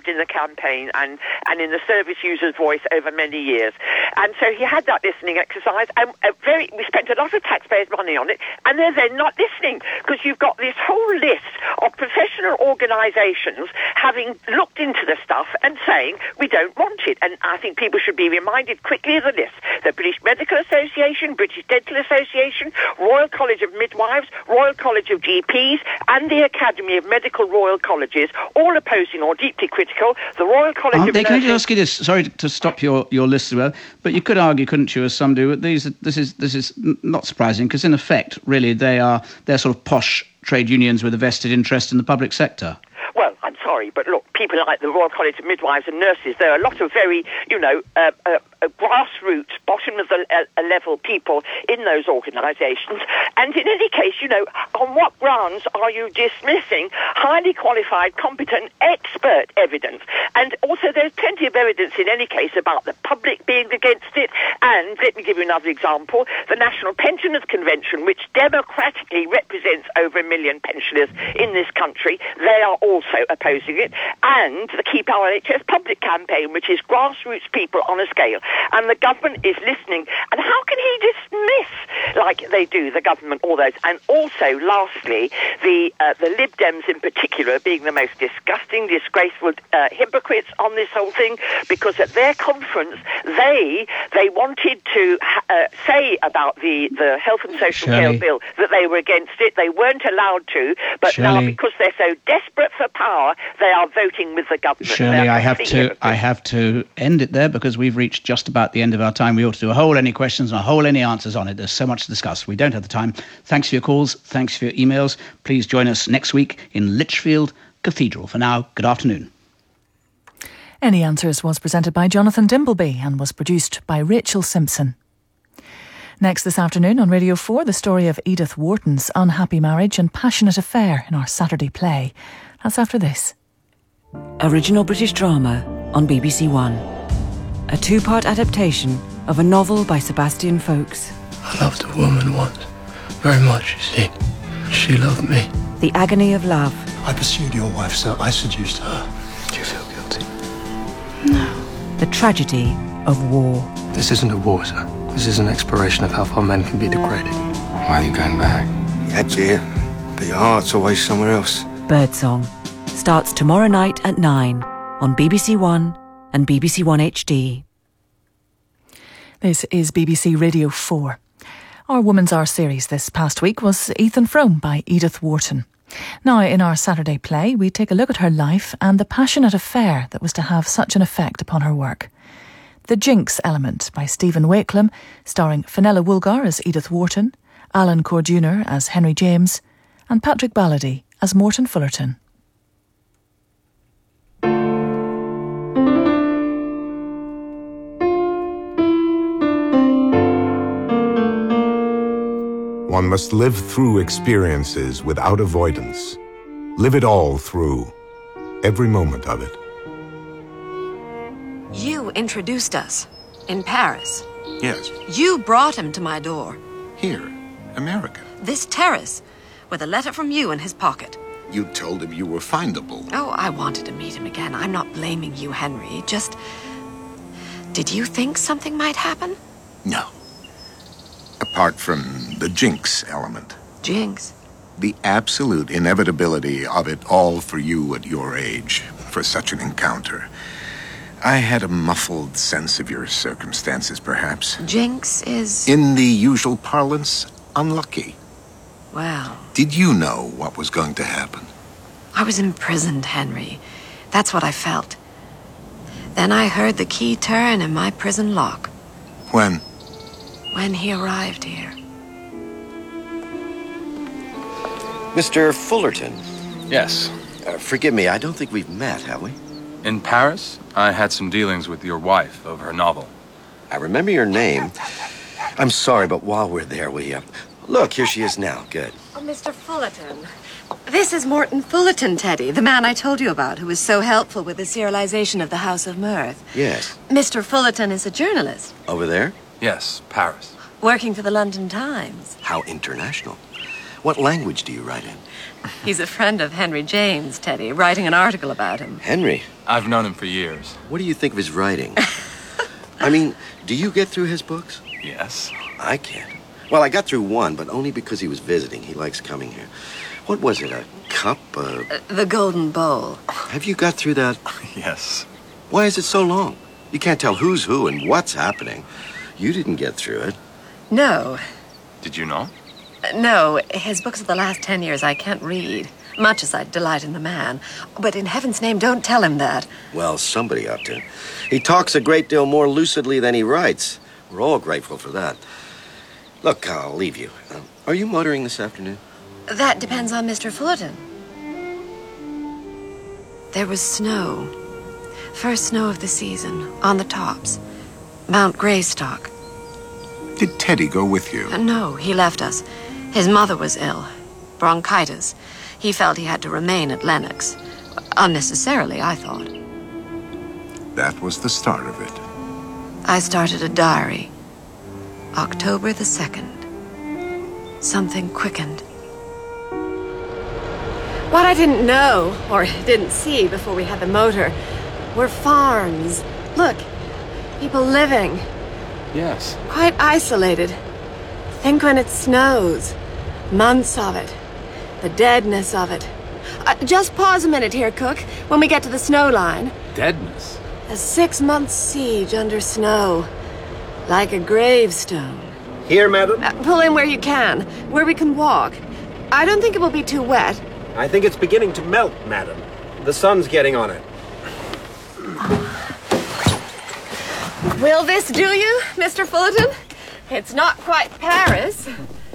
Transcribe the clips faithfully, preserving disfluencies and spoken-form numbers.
involved in the campaign and, and in the service user's voice over many years. And so he had that listening exercise, and uh, very, we spent a lot of taxpayers' money on it, and they're then not listening, because you've got this whole list of professional organisations having looked into the stuff and saying, we don't want it. And I think people should be reminded quickly of the list. The British Medical Association, British Dental Association, Royal College of Midwives, Royal College of G Ps, and the Academy of Medical Royal Colleges, all opposing or deeply critical. The Royal College Aren't of they, Nursing... Can I just ask you this? Sorry to stop your, your list as well, but you could argue, couldn't you, as some do, that these, this is this is not surprising, because in effect, really, they are they're sort of posh trade unions with a vested interest in the public sector. Well, I'm sorry, but look, people like the Royal College of Midwives and Nurses, there are a lot of very, you know, uh, uh, uh, grassroots, bottom of the uh, level people in those organisations. And in any case, you know, on what grounds are you dismissing highly qualified, competent, expert evidence? And also, there's plenty of evidence in any case about the public being against it. And let me give you another example. The National Pensioners Convention, which democratically represents over a million pensioners in this country, they are also opposing it. And the Keep Our N H S Public campaign, which is grassroots people on a scale. And the government is listening. And how can he dismiss, like they do, the government, all those? And also, lastly, the uh, the Lib Dems in particular being the most disgusting, disgraceful uh, hypocrites on this whole thing, because at their conference, they they wanted to uh, say about the, the Health and Social Shirley. Care Bill that they were against it. They weren't allowed to, but Shirley. now because they're so desperate for power, they are voting with the government. Shirley, They're I have to hypocrites. I have to end it there, because we've reached just about the end of our time. We ought to do a whole any questions and a whole any answers on it. There's so much to discuss. We don't have the time. Thanks for your calls. Thanks for your emails. Please join us next week in Lichfield Cathedral. For now, good afternoon. Any Answers was presented by Jonathan Dimbleby and was produced by Rachel Simpson. Next this afternoon on Radio four, the story of Edith Wharton's unhappy marriage and passionate affair in our Saturday play. That's after this. Original British drama on B B C One. A two-part adaptation of a novel by Sebastian Faulks. I loved a woman once, very much, you see. She loved me. The agony of love. I pursued your wife, so I seduced her. Do you feel guilty? No. The tragedy of war. This isn't a war, sir. This is an exploration of how far men can be degraded. Why are you going back? Yeah, dear. But your heart's always somewhere else. Birdsong starts tomorrow night at nine on B B C One and B B C One H D. This is B B C Radio four. Our Woman's Hour series this past week was Ethan Frome by Edith Wharton. Now, in our Saturday play, we take a look at her life and the passionate affair that was to have such an effect upon her work. The Jinx Element by Stephen Wakelam, starring Fenella Woolgar as Edith Wharton, Alan Core Junior as Henry James, and Patrick Ballady as Morton Fullerton. One must live through experiences without avoidance. Live it all through, every moment of it. You introduced us in Paris. Yes. You brought him to my door. Here, America. This terrace, with a letter from you in his pocket. You told him you were findable. Oh, I wanted to meet him again. I'm not blaming you, Henry. Just... Did you think something might happen? No. Apart from the jinx element. Jinx? The absolute inevitability of it all for you at your age, for such an encounter. I had a muffled sense of your circumstances, perhaps. Jinx is... In the usual parlance, unlucky. Well... Did you know what was going to happen? I was imprisoned, Henry. That's what I felt. Then I heard the key turn in my prison lock. When? When he arrived here. Mister Fullerton. Yes. Uh, forgive me, I don't think we've met, have we? In Paris, I had some dealings with your wife over her novel. I remember your name. I'm sorry, but while we're there, we, uh... Look, here she is now. Good. Oh, Mister Fullerton. This is Morton Fullerton, Teddy, the man I told you about, who was so helpful with the serialization of the House of Mirth. Yes. Mister Fullerton is a journalist. Over there? Yes, Paris. Working for the London Times. How international. What language do you write in? He's a friend of Henry James, Teddy, writing an article about him. Henry? I've known him for years. What do you think of his writing? I mean, do you get through his books? Yes. I can't. Well, I got through one, but only because he was visiting. He likes coming here. What was it, a cup? A... Uh, the Golden Bowl. Have you got through that? Yes. Why is it so long? You can't tell who's who and what's happening. You didn't get through it. No. Did you know? Uh, no, his books of the last ten years I can't read, much as I delight in the man. But in heaven's name, don't tell him that. Well, somebody ought to. He talks a great deal more lucidly than he writes. We're all grateful for that. Look, I'll leave you. Uh, are you motoring this afternoon? That depends on Mister Fullerton. There was snow. First snow of the season, on the tops. Mount Greystock. Did Teddy go with you? Uh, no, he left us. His mother was ill. Bronchitis. He felt he had to remain at Lennox. Unnecessarily, I thought. That was the start of it. I started a diary. October the second. Something quickened. What I didn't know, or didn't see before we had the motor, were farms. Look, people living. Yes. Quite isolated. Think when it snows. Months of it. The deadness of it. Uh, just pause a minute here, Cook, when we get to the snow line. Deadness? A six-month siege under snow. Like a gravestone. Here, madam? Uh, pull in where you can, where we can walk. I don't think it will be too wet. I think it's beginning to melt, madam. The sun's getting on it. Will this do you, Mister Fullerton? It's not quite Paris.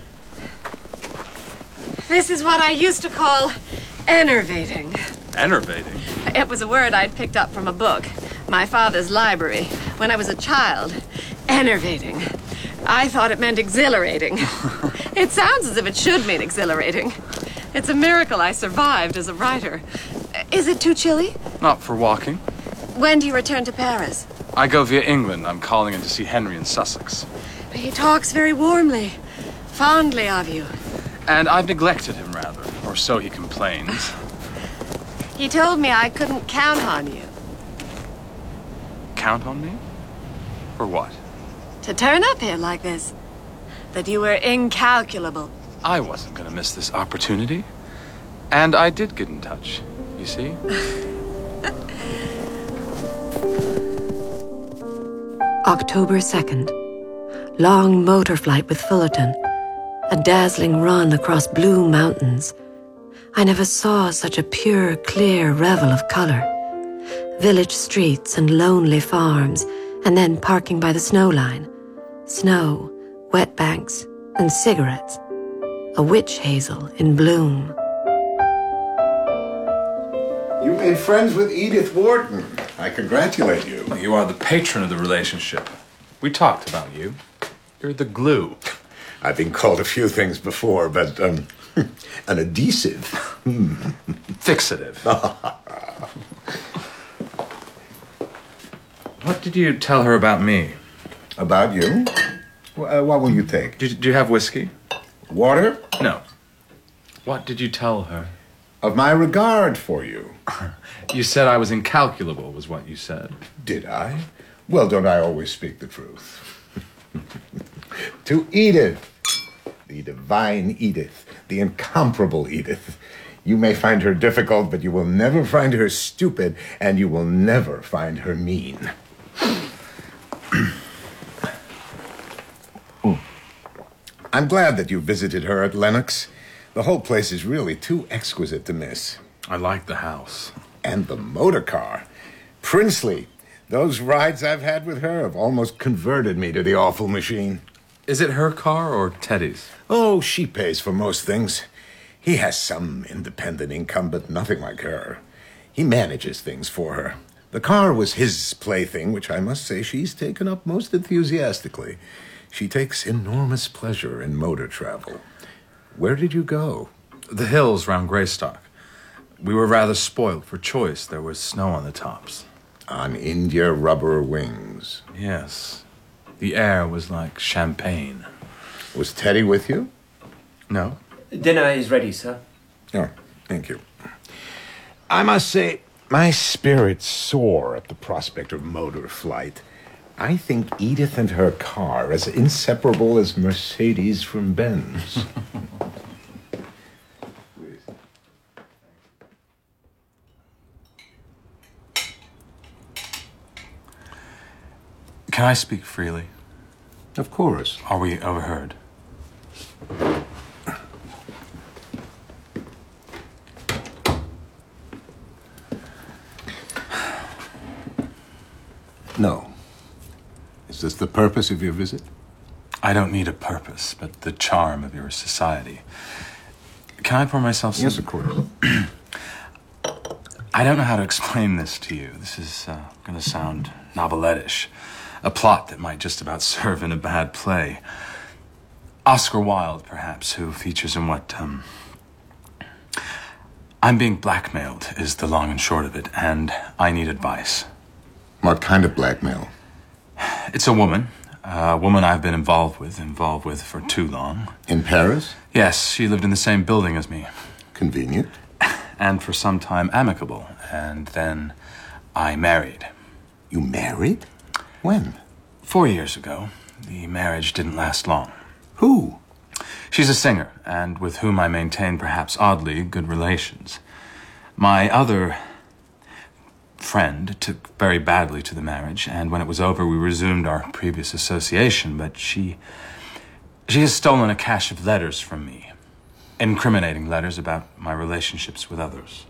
This is what I used to call enervating. Enervating? It was a word I'd picked up from a book, my father's library, when I was a child. Enervating. I thought it meant exhilarating. It sounds as if it should mean exhilarating. It's a miracle I survived as a writer. Is it too chilly? Not for walking. When do you return to Paris? I go via England. I'm calling in to see Henry in Sussex. He talks very warmly, fondly of you. And I've neglected him, rather, or so he complains. He told me I couldn't count on you. Count on me? For what? To turn up here like this. That you were incalculable. I wasn't going to miss this opportunity. And I did get in touch, you see? October second. Long motor flight with Fullerton. A dazzling run across blue mountains. I never saw such a pure, clear revel of color. Village streets and lonely farms, and then parking by the snow line. Snow, wet banks, and cigarettes. A witch hazel in bloom. You made friends with Edith Wharton. I congratulate you. You are the patron of the relationship. We talked about you. You're the glue. I've been called a few things before, but, um, an adhesive. Fixative. What did you tell her about me? About you? Uh, what will you take? Do, do you have whiskey? Water? No. What did you tell her? Of my regard for you. You said I was incalculable, was what you said. Did I? Well, don't I always speak the truth? To Edith, the divine Edith, the incomparable Edith. You may find her difficult, but you will never find her stupid, and you will never find her mean. I'm glad that you visited her at Lennox. The whole place is really too exquisite to miss. I like the house. And the motor car. Princely. Those rides I've had with her have almost converted me to the awful machine. Is it her car or Teddy's? Oh, she pays for most things. He has some independent income, but nothing like her. He manages things for her. The car was his plaything, which I must say she's taken up most enthusiastically. She takes enormous pleasure in motor travel. Where did you go? The hills round Greystock. We were rather spoiled for choice. There was snow on the tops. On India rubber wings. Yes. The air was like champagne. Was Teddy with you? No. Dinner is ready, sir. Oh, thank you. I must say, my spirits soar at the prospect of motor flight. I think Edith and her car as inseparable as Mercedes from Benz. Can I speak freely? Of course. Are we overheard? No. Is this the purpose of your visit? I don't need a purpose, but the charm of your society. Can I pour myself some? Yes, of course. I don't know how to explain this to you. This is uh, going to sound novelette-ish. A plot that might just about serve in a bad play. Oscar Wilde, perhaps, who features in what, um... I'm being blackmailed, is the long and short of it, and I need advice. What kind of blackmail? It's a woman. A woman I've been involved with, involved with for too long. In Paris? Yes, she lived in the same building as me. Convenient. And for some time amicable. And then I married. You married? When? Four years ago. The marriage didn't last long. Who? She's a singer, and with whom I maintain perhaps oddly good relations. My other friend took very badly to the marriage, and when it was over, we resumed our previous association, but she... She has stolen a cache of letters from me. Incriminating letters about my relationships with others.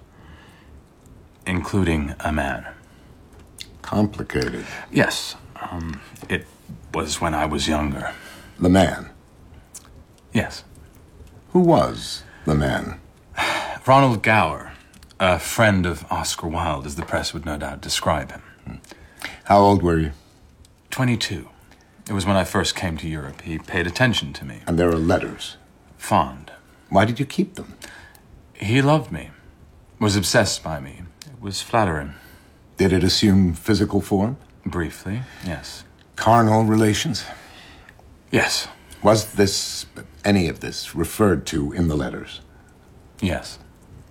Including a man. Complicated. Yes. Um, it was when I was younger. The man? Yes. Who was the man? Ronald Gower, a friend of Oscar Wilde, as the press would no doubt describe him. How old were you? Twenty-two. It was when I first came to Europe. He paid attention to me. And there are letters? Fond. Why did you keep them? He loved me. Was obsessed by me. It was flattering. Did it assume physical form? Briefly, yes. Carnal relations? Yes. Was this, any of this, referred to in the letters? Yes.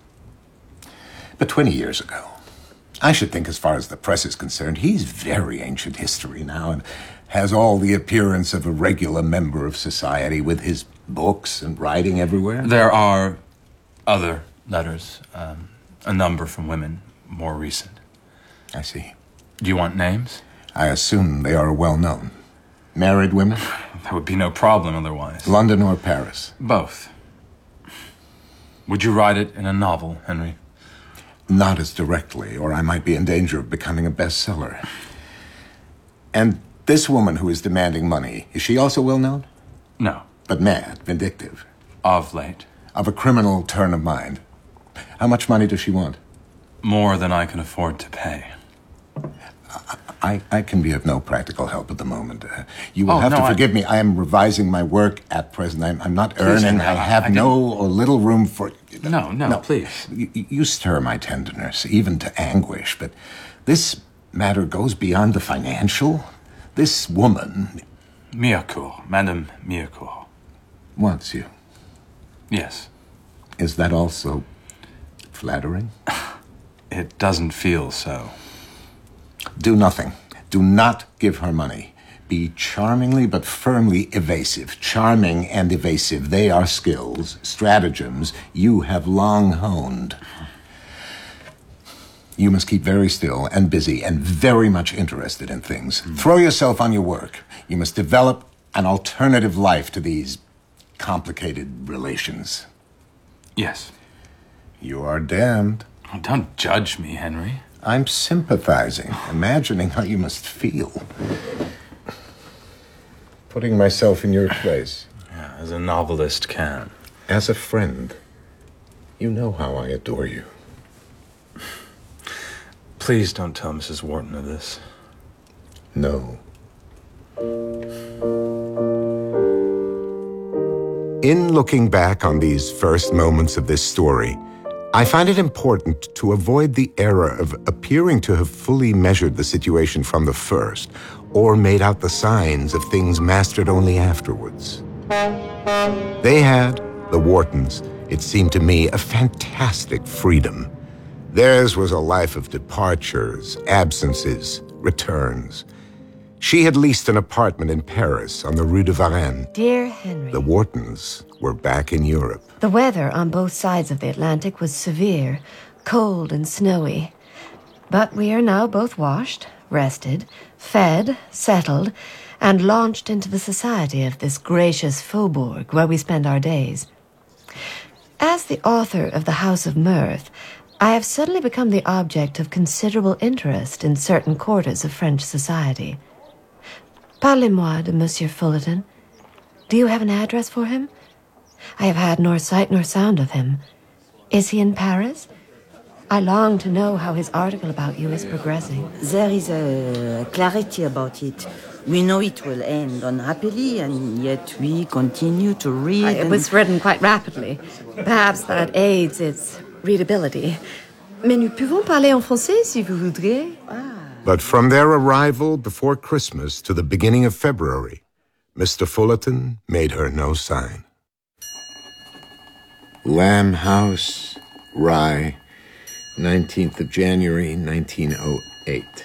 But twenty years ago, I should think, as far as the press is concerned, he's very ancient history now and has all the appearance of a regular member of society with his books and writing everywhere. There are other letters, um, a number from women, more recent. I see. Do you want names? I assume they are well known. Married women? That would be no problem otherwise. London or Paris? Both. Would you write it in a novel, Henry? Not as directly, or I might be in danger of becoming a bestseller. And this woman who is demanding money, is she also well known? No. But mad, vindictive? Of late. Of a criminal turn of mind. How much money does she want? More than I can afford to pay. I, I can be of no practical help at the moment. Uh, you will oh, have no, to forgive I... me. I am revising my work at present. I'm, I'm not please, earning. Henry, I have I no or little room for... No, no, no. please. You, you stir my tenderness, even to anguish, but this matter goes beyond the financial. This woman... Miaucourt, Madame Miaucourt. Wants you. Yes. Is that also flattering? It doesn't feel so. Do nothing. Do not give her money. Be charmingly but firmly evasive. Charming and evasive. They are skills, stratagems you have long honed. You must keep very still and busy and very much interested in things. Mm. Throw yourself on your work. You must develop an alternative life to these complicated relations. Yes. You are damned. Oh, don't judge me, Henry. I'm sympathizing, imagining how you must feel. Putting myself in your place. Yeah, as a novelist can. As a friend. You know how I adore you. Please don't tell Missus Wharton of this. No. In looking back on these first moments of this story, I find it important to avoid the error of appearing to have fully measured the situation from the first, or made out the signs of things mastered only afterwards. They had, the Whartons, it seemed to me a fantastic freedom. Theirs was a life of departures, absences, returns. She had leased an apartment in Paris on the Rue de Varenne. Dear Henry. The Whartons were back in Europe. The weather on both sides of the Atlantic was severe, cold and snowy. But we are now both washed, rested, fed, settled, and launched into the society of this gracious faubourg where we spend our days. As the author of The House of Mirth, I have suddenly become the object of considerable interest in certain quarters of French society. Parlez-moi de Monsieur Fullerton. Do you have an address for him? I have had nor sight nor sound of him. Is he in Paris? I long to know how his article about you is progressing. There is a clarity about it. We know it will end unhappily, and yet we continue to read. It was written quite rapidly. Perhaps that aids its readability. Mais nous pouvons parler en français si vous voudriez. But from their arrival before Christmas to the beginning of February, Mister Fullerton made her no sign. Lamb House, Rye, nineteenth of January, nineteen oh eight.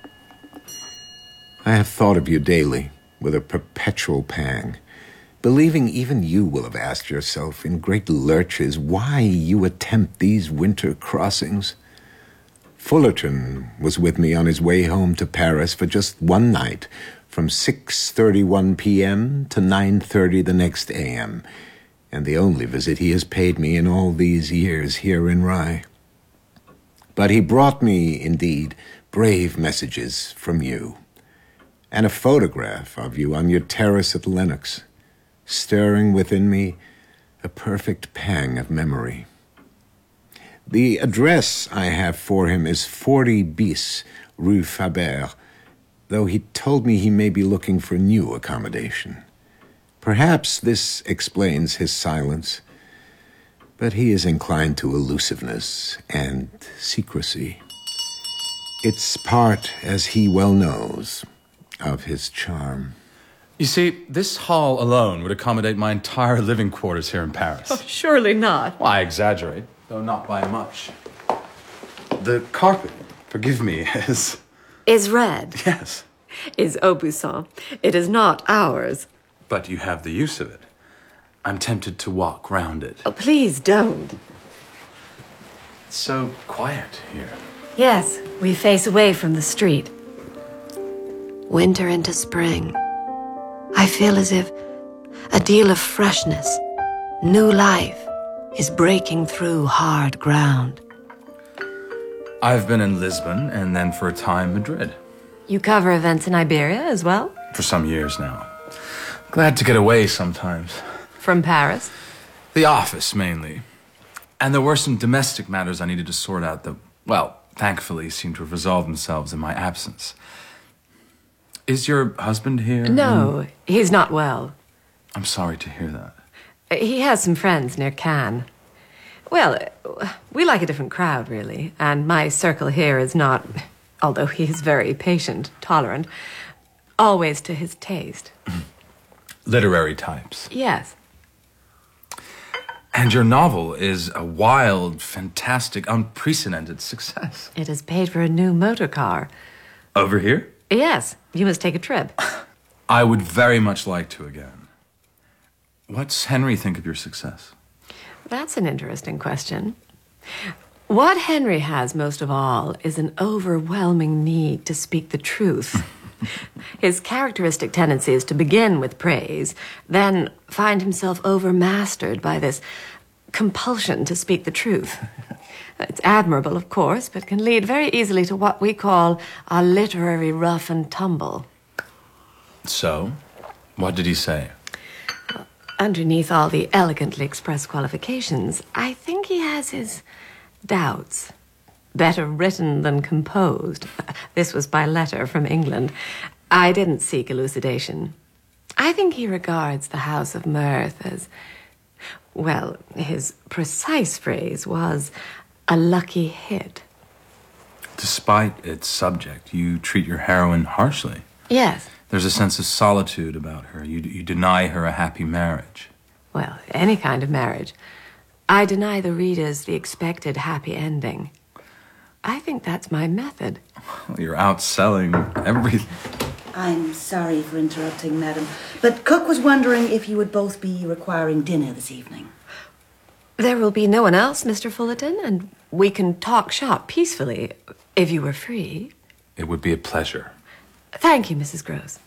I have thought of you daily with a perpetual pang, believing even you will have asked yourself in great lurches why you attempt these winter crossings. Fullerton was with me on his way home to Paris for just one night, from six thirty-one p.m. to nine thirty the next a m, and the only visit he has paid me in all these years here in Rye. But he brought me, indeed, brave messages from you, and a photograph of you on your terrace at Lenox, stirring within me a perfect pang of memory. The address I have for him is forty bis, Rue Faber, though he told me he may be looking for new accommodation. Perhaps this explains his silence, but he is inclined to elusiveness and secrecy. It's part, as he well knows, of his charm. You see, this hall alone would accommodate my entire living quarters here in Paris. Oh, surely not. Well, I exaggerate, though not by much. The carpet, forgive me, is... Is red. Yes. Is Aubusson. It is not ours. But you have the use of it. I'm tempted to walk round it. Oh, please don't. It's so quiet here. Yes, we face away from the street. Winter into spring. I feel as if a deal of freshness, new life, is breaking through hard ground. I've been in Lisbon and then for a time Madrid. You cover events in Iberia as well? For some years now. Glad to get away sometimes. From Paris? The office, mainly. And there were some domestic matters I needed to sort out that, well, thankfully seem to have resolved themselves in my absence. Is your husband here? No, he's not well. I'm sorry to hear that. He has some friends near Cannes. Well, we like a different crowd, really, and my circle here is not, although he is very patient, tolerant, always to his taste. Literary types. Yes. And your novel is a wild, fantastic, unprecedented success. It has paid for a new motor car. Over here? Yes, you must take a trip. I would very much like to again. What's Henry think of your success? That's an interesting question. What Henry has most of all is an overwhelming need to speak the truth. His characteristic tendency is to begin with praise, then find himself overmastered by this compulsion to speak the truth. It's admirable, of course, but can lead very easily to what we call a literary rough and tumble. So, what did he say? Underneath all the elegantly expressed qualifications, I think he has his doubts. Better written than composed. This was by letter from England. I didn't seek elucidation. I think he regards The House of Mirth as, well, his precise phrase was a lucky hit. Despite its subject, you treat your heroine harshly. Yes. There's a sense of solitude about her. You, you deny her a happy marriage. Well, any kind of marriage. I deny the readers the expected happy ending. I think that's my method. You're outselling everything. I'm sorry for interrupting, madam, but Cook was wondering if you would both be requiring dinner this evening. There will be no one else, Mister Fullerton, and we can talk shop peacefully, if you were free. It would be a pleasure. Thank you, Missus Gross.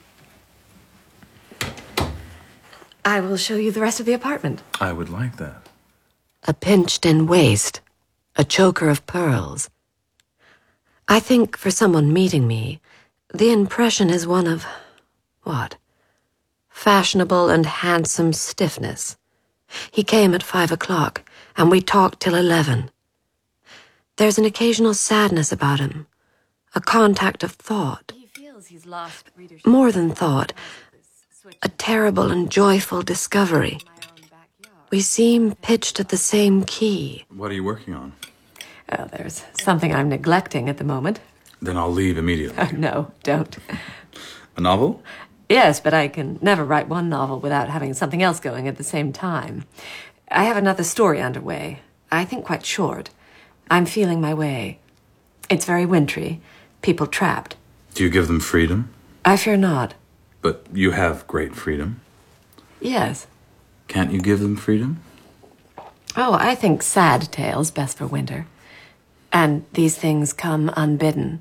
I will show you the rest of the apartment. I would like that. A pinched-in waist, a choker of pearls. I think for someone meeting me, the impression is one of, what? Fashionable and handsome stiffness. He came at five o'clock, and we talked till eleven. There's an occasional sadness about him, a contact of thought. He feels he's lost readership. More than thought, a terrible and joyful discovery. We seem pitched at the same key. What are you working on? Oh, there's something I'm neglecting at the moment. Then I'll leave immediately. Oh, no, don't. A novel? Yes, but I can never write one novel without having something else going at the same time. I have another story underway. I think quite short. I'm feeling my way. It's very wintry. People trapped. Do you give them freedom? I fear not. But you have great freedom. Yes. Can't you give them freedom? Oh, I think sad tales best for winter. And these things come unbidden.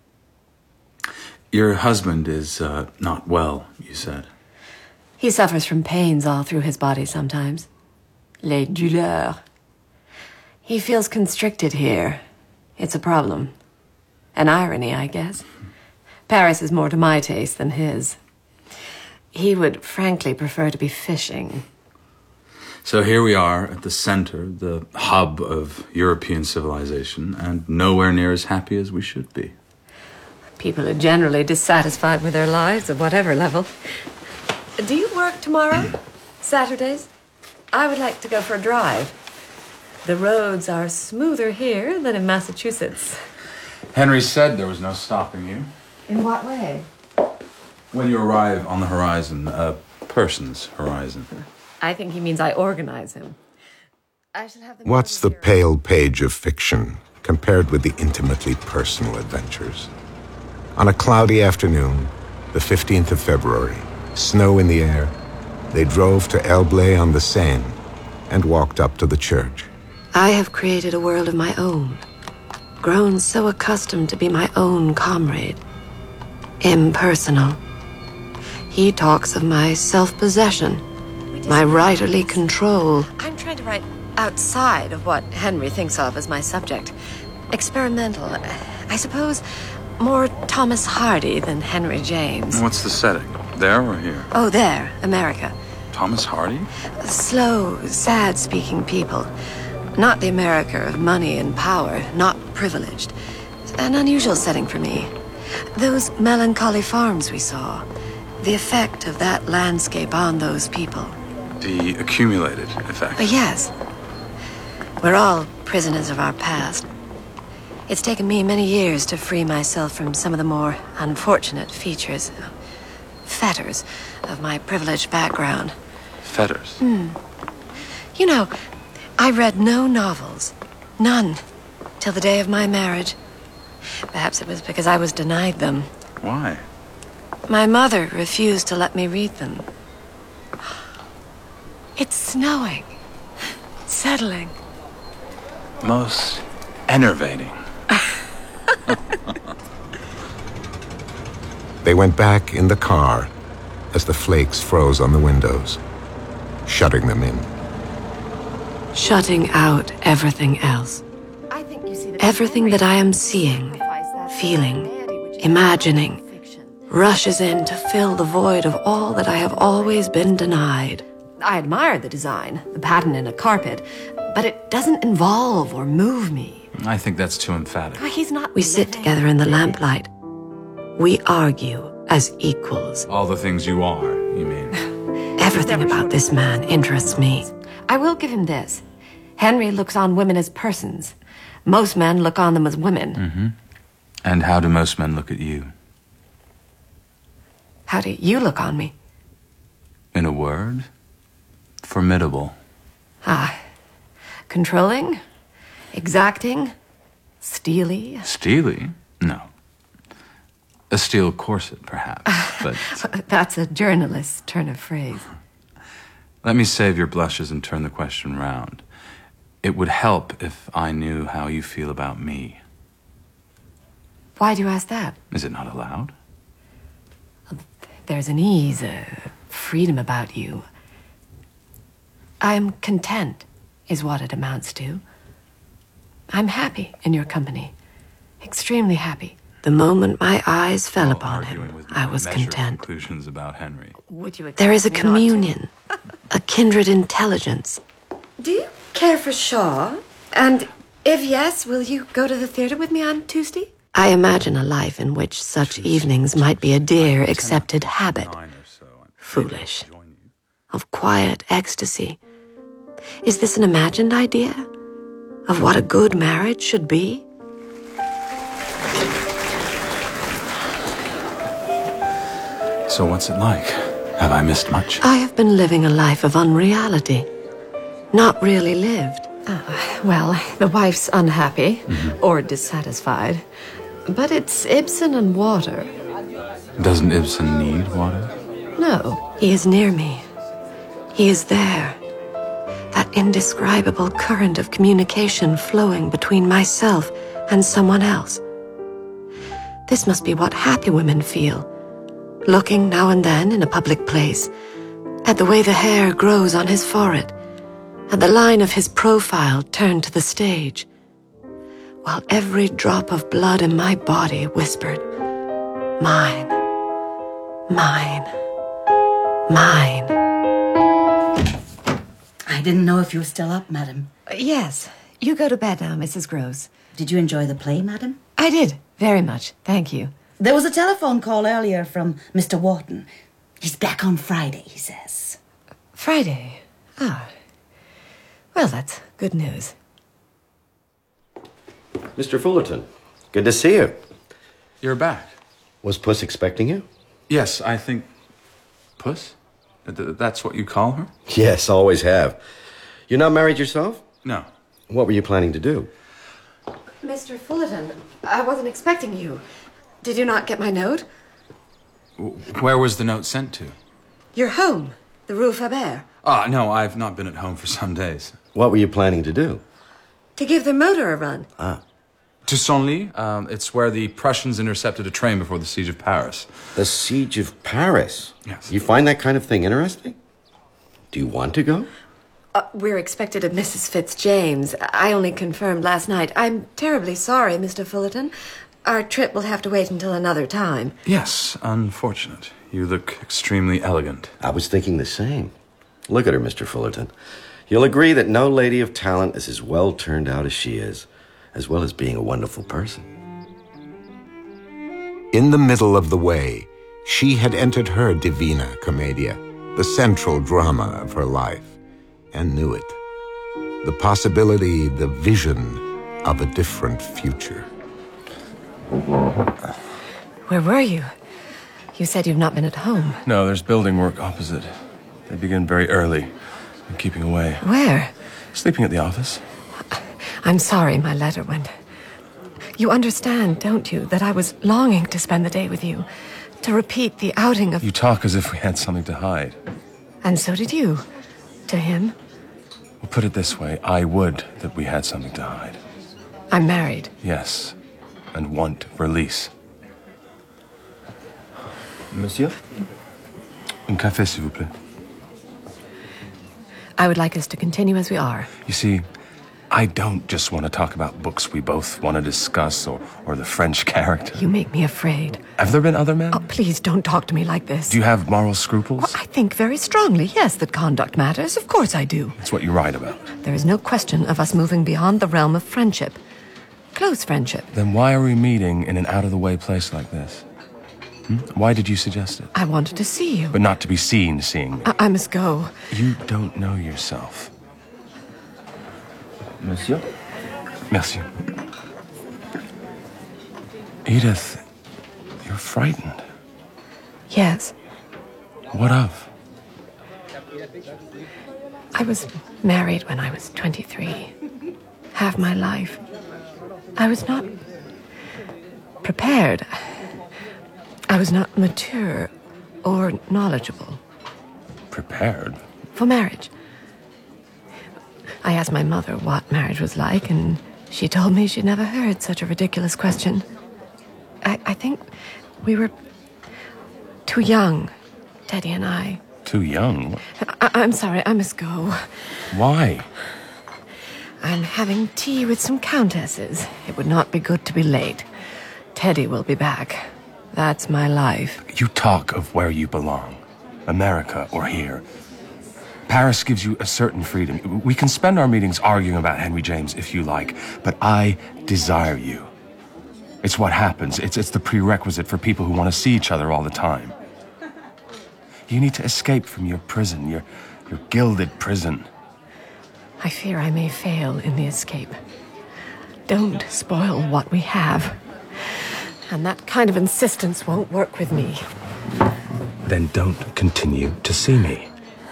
Your husband is uh, not well, you said. He suffers from pains all through his body sometimes. Les douleurs. He feels constricted here. It's a problem. An irony, I guess. Paris is more to my taste than his. He would frankly prefer to be fishing. So here we are at the center, the hub of European civilization, and nowhere near as happy as we should be. People are generally dissatisfied with their lives at whatever level. Do you work tomorrow? Saturdays? I would like to go for a drive. The roads are smoother here than in Massachusetts. Henry said there was no stopping you. In what way? When you arrive on the horizon, a person's horizon. I think he means I organize him. I shall have the What's the pale page of fiction compared with the intimately personal adventures? On a cloudy afternoon, the fifteenth of February, snow in the air, they drove to Elblay on the Seine and walked up to the church. I have created a world of my own, grown so accustomed to be my own comrade. Impersonal. He talks of my self-possession, my writerly control. I'm trying to write outside of what Henry thinks of as my subject. Experimental. I suppose more Thomas Hardy than Henry James. What's the setting? There or here? Oh, there, America. Thomas Hardy? Slow, sad-speaking people. Not the America of money and power, not privileged. An unusual setting for me. Those melancholy farms we saw. The effect of that landscape on those people. The accumulated effect. Uh, yes. We're all prisoners of our past. It's taken me many years to free myself from some of the more unfortunate features, fetters, of my privileged background. Fetters? Hmm. You know, I read no novels. None. Till the day of my marriage. Perhaps it was because I was denied them. Why? My mother refused to let me read them. It's snowing. Settling. Most enervating. They went back in the car as the flakes froze on the windows, shutting them in. Shutting out everything else. Everything that I am seeing, feeling, imagining, rushes in to fill the void of all that I have always been denied. I admire the design, the pattern in a carpet, but it doesn't involve or move me. I think that's too emphatic. He's not. We sit together in the lamplight. We argue as equals. All the things you are, you mean? Everything about this man interests me. I will give him this. Henry looks on women as persons. Most men look on them as women. Mm-hmm. And how do most men look at you? How do you look on me? In a word, formidable. Ah, controlling, exacting, steely. Steely? No. A steel corset, perhaps, but... That's a journalist's turn of phrase. Let me save your blushes and turn the question round. It would help if I knew how you feel about me. Why do you ask that? Is it not allowed? There's an ease, a freedom about you. I'm content, is what it amounts to. I'm happy in your company. Extremely happy. The moment my eyes fell Oh, upon him, I was content. Conclusions about Henry. Would you There is a expect me not to? communion, a kindred intelligence. Do you care for Shaw? And if yes, will you go to the theater with me on Tuesday? I imagine a life in which such evenings might be a dear accepted habit. Foolish. Of quiet ecstasy. Is this an imagined idea of what a good marriage should be? So what's it like? Have I missed much? I have been living a life of unreality. Not really lived. Uh, well, the wife's unhappy Mm-hmm. or dissatisfied. But it's Ibsen and water. Doesn't Ibsen need water? No. He is near me. He is there. That indescribable current of communication flowing between myself and someone else. This must be what happy women feel. Looking now and then in a public place at the way the hair grows on his forehead, at the line of his profile turned to the stage, while every drop of blood in my body whispered, mine, mine, mine. I didn't know if you were still up, madam. Yes. You go to bed now, Missus Groves. Did you enjoy the play, madam? I did. Very much. Thank you. There was a telephone call earlier from Mister Wharton. He's back on Friday, he says. Friday? Ah. Well, that's good news. Mister Fullerton, good to see you. You're back. Was Puss expecting you? Yes, I think... Puss? Th- That's what you call her? Yes, always have. You're not married yourself? No. What were you planning to do? Mister Fullerton, I wasn't expecting you. Did you not get my note? W- Where was the note sent to? You're home. The Rue Faber. Ah, no, I've not been at home for some days. What were you planning to do? To give the motor a run. Ah. To Senlis. Um, it's where the Prussians intercepted a train before the siege of Paris. The siege of Paris? Yes. You find that kind of thing interesting? Do you want to go? Uh, we're expected at Missus Fitzjames. I only confirmed last night. I'm terribly sorry, Mister Fullerton. Our trip will have to wait until another time. Yes, unfortunate. You look extremely elegant. I was thinking the same. Look at her, Mister Fullerton. You'll agree that no lady of talent is as well turned out as she is, as well as being a wonderful person. In the middle of the way, she had entered her Divina Commedia, the central drama of her life, and knew it. The possibility, the vision of a different future. Where were you? You said you've not been at home. No, there's building work opposite. They begin very early. I'm keeping away. Where? Sleeping at the office. I'm sorry my letter went. You understand, don't you, that I was longing to spend the day with you, to repeat the outing of... You talk as if we had something to hide. And so did you. To him. Well, put it this way, I would that we had something to hide. I'm married. Yes, and want release. Monsieur? Un café, s'il vous plaît. I would like us to continue as we are. You see, I don't just want to talk about books we both want to discuss or, or the French character. You make me afraid. Have there been other men? Oh, please don't talk to me like this. Do you have moral scruples? Well, I think very strongly, yes, that conduct matters. Of course I do. It's what you write about. There is no question of us moving beyond the realm of friendship. Close friendship. Then why are we meeting in an out-of-the-way place like this? Hmm? Why did you suggest it? I wanted to see you. But not to be seen seeing me. I, I must go. You don't know yourself. Monsieur? Merci. Edith, you're frightened. Yes. What of? I was married when I was twenty-three. Half my life. I was not prepared. I was not mature or knowledgeable. Prepared? For marriage. I asked my mother what marriage was like, and she told me she'd never heard such a ridiculous question. I, I think we were too young, Teddy and I. Too young? I, I'm sorry, I must go. Why? I'm having tea with some countesses. It would not be good to be late. Teddy will be back. That's my life. You talk of where you belong. America or here. Paris gives you a certain freedom. We can spend our meetings arguing about Henry James if you like, but I desire you. It's what happens. It's, it's the prerequisite for people who want to see each other all the time. You need to escape from your prison, your, your gilded prison. I fear I may fail in the escape. Don't spoil what we have. And that kind of insistence won't work with me. Then don't continue to see me.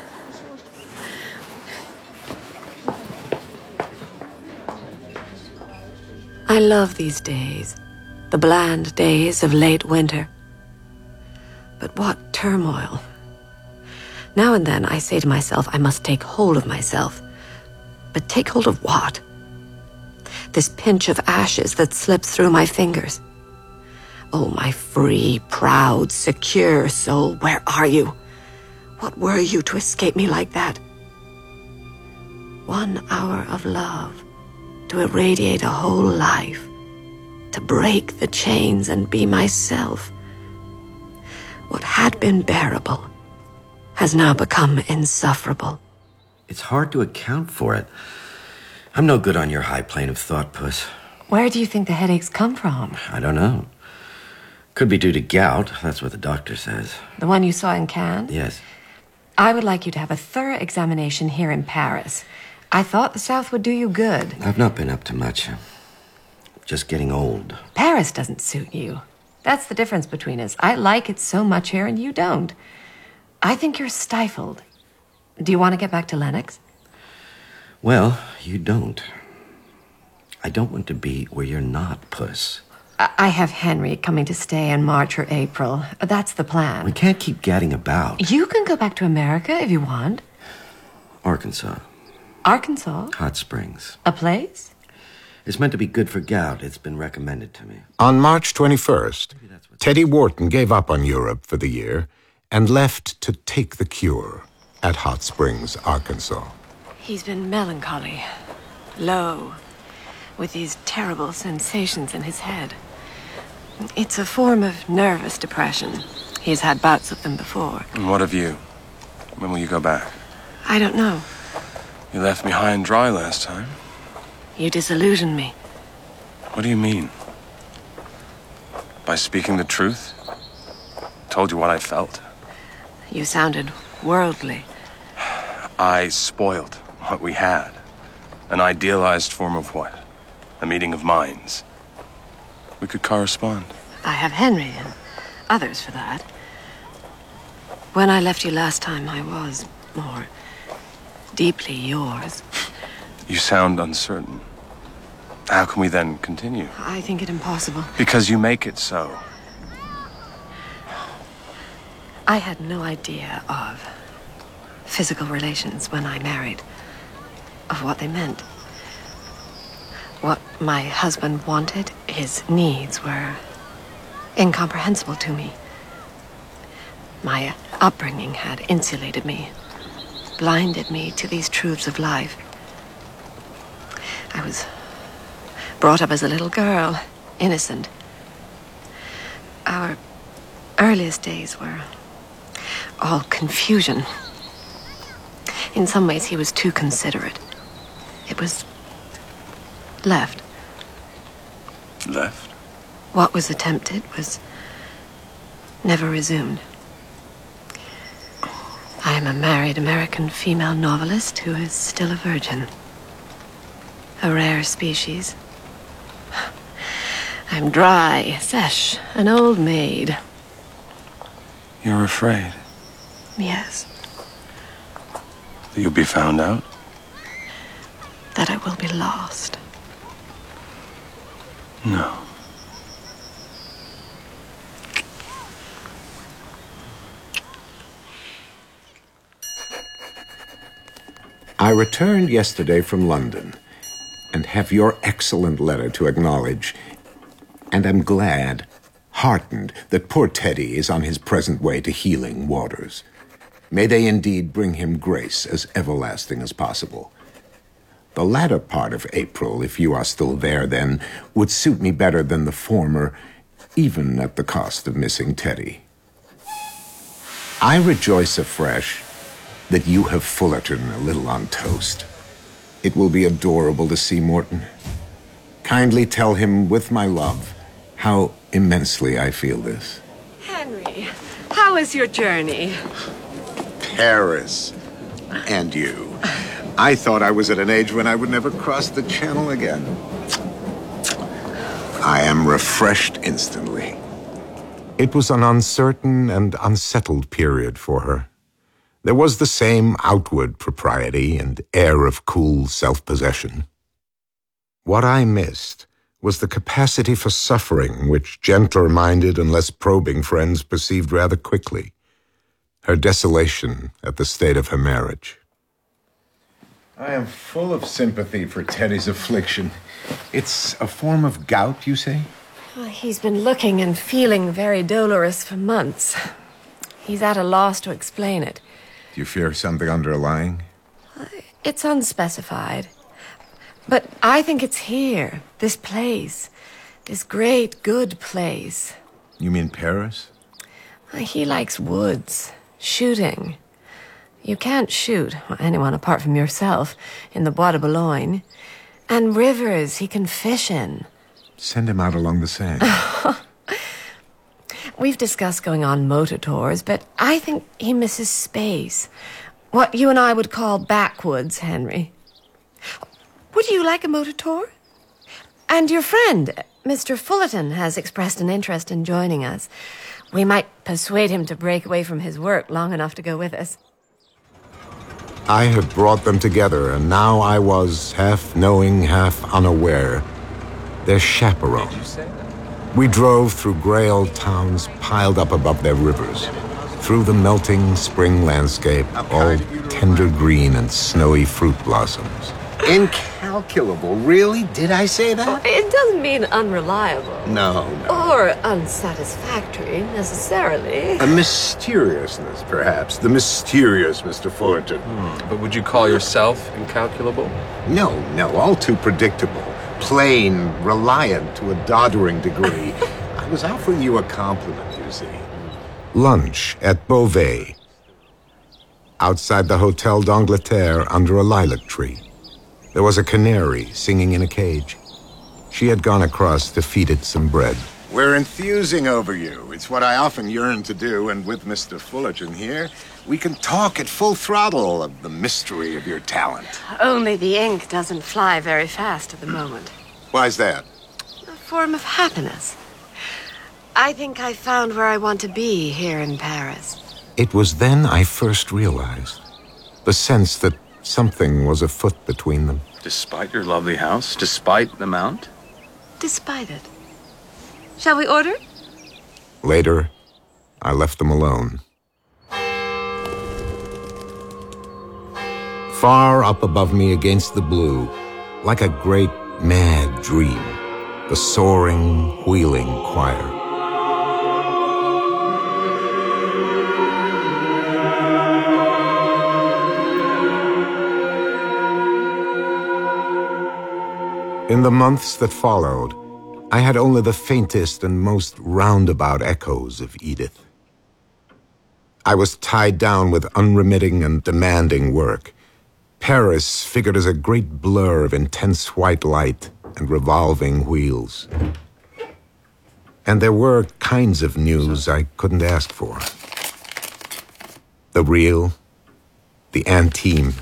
I love these days, the bland days of late winter. But what turmoil. Now and then I say to myself, I must take hold of myself. But take hold of what? This pinch of ashes that slips through my fingers. Oh, my free, proud, secure soul, where are you? What were you to escape me like that? One hour of love, to irradiate a whole life, to break the chains and be myself. What had been bearable has now become insufferable. It's hard to account for it. I'm no good on your high plane of thought, Puss. Where do you think the headaches come from? I don't know. Could be due to gout. That's what the doctor says. The one you saw in Cannes? Yes. I would like you to have a thorough examination here in Paris. I thought the South would do you good. I've not been up to much. Just getting old. Paris doesn't suit you. That's the difference between us. I like it so much here and you don't. I think you're stifled. Do you want to get back to Lennox? Well, you don't. I don't want to be where you're not, Puss. I have Henry coming to stay in March or April. That's the plan. We can't keep gadding about. You can go back to America if you want. Arkansas. Arkansas? Hot Springs. A place? It's meant to be good for gout. It's been recommended to me. On March twenty-first, Teddy Wharton gave up on Europe for the year and left to take the cure at Hot Springs, Arkansas. He's been melancholy, low, with these terrible sensations in his head. It's a form of nervous depression. He's had bouts of them before. And what of you? When will you go back? I don't know. You left me high and dry last time. You disillusioned me. What do you mean? By speaking the truth? Told you what I felt? You sounded worldly. I spoiled what we had. An idealized form of what? A meeting of minds. We could correspond. I have Henry and others for that. When I left you last time, I was more deeply yours. You sound uncertain. How can we then continue? I think it impossible. Because you make it so. I had no idea of physical relations when I married, of what they meant. What my husband wanted, his needs were incomprehensible to me. My upbringing had insulated me, blinded me to these truths of life. I was brought up as a little girl, innocent. Our earliest days were all confusion. In some ways, he was too considerate. It was left. Left? What was attempted was never resumed. I am a married American female novelist who is still a virgin. A rare species. I'm dry, sesh, an old maid. You're afraid? Yes. That you'll be found out? That I will be lost? No. I returned yesterday from London and have your excellent letter to acknowledge, and am glad, heartened, that poor Teddy is on his present way to healing waters. May they indeed bring him grace as everlasting as possible. The latter part of April, if you are still there then, would suit me better than the former, even at the cost of missing Teddy. I rejoice afresh that you have Fullerton a little on toast. It will be adorable to see Morton. Kindly tell him, with my love, how immensely I feel this. Henry, how is your journey? Paris. And you. I thought I was at an age when I would never cross the channel again. I am refreshed instantly. It was an uncertain and unsettled period for her. There was the same outward propriety and air of cool self-possession. What I missed was the capacity for suffering which gentler-minded and less probing friends perceived rather quickly. Her desolation at the state of her marriage. I am full of sympathy for Teddy's affliction. It's a form of gout, you say? Well, he's been looking and feeling very dolorous for months. He's at a loss to explain it. Do you fear something underlying? It's unspecified. But I think it's here, this place. This great, good place. You mean Paris? He likes woods, shooting. You can't shoot anyone apart from yourself in the Bois de Boulogne. And rivers he can fish in. Send him out along the Seine. We've discussed going on motor tours, but I think he misses space. What you and I would call backwoods, Henry. Would you like a motor tour? And your friend, Mister Fullerton, has expressed an interest in joining us. We might persuade him to break away from his work long enough to go with us. I had brought them together, and now I was, half knowing, half unaware, their chaperone. We drove through gray old towns piled up above their rivers, through the melting spring landscape, all tender green and snowy fruit blossoms. Incalculable, really? Did I say that? It doesn't mean unreliable. No, no. Or unsatisfactory, necessarily. A mysteriousness, perhaps. The mysterious Mister Fullerton. Hmm. But would you call yourself incalculable? No, no, all too predictable. Plain, reliant to a doddering degree. I was offering you a compliment, you see. Lunch at Beauvais. Outside the Hotel d'Angleterre under a lilac tree. There was a canary singing in a cage. She had gone across to feed it some bread. We're enthusing over you. It's what I often yearn to do, and with Mister Fullerton here, we can talk at full throttle of the mystery of your talent. Only the ink doesn't fly very fast at the moment. Why's that? A form of happiness. I think I found where I want to be here in Paris. It was then I first realized the sense that something was afoot between them. Despite your lovely house? Despite the Mount? Despite it. Shall we order? Later, I left them alone. Far up above me against the blue, like a great mad dream, the soaring, wheeling choir. In the months that followed, I had only the faintest and most roundabout echoes of Edith. I was tied down with unremitting and demanding work. Paris figured as a great blur of intense white light and revolving wheels. And there were kinds of news I couldn't ask for. The real, the intime,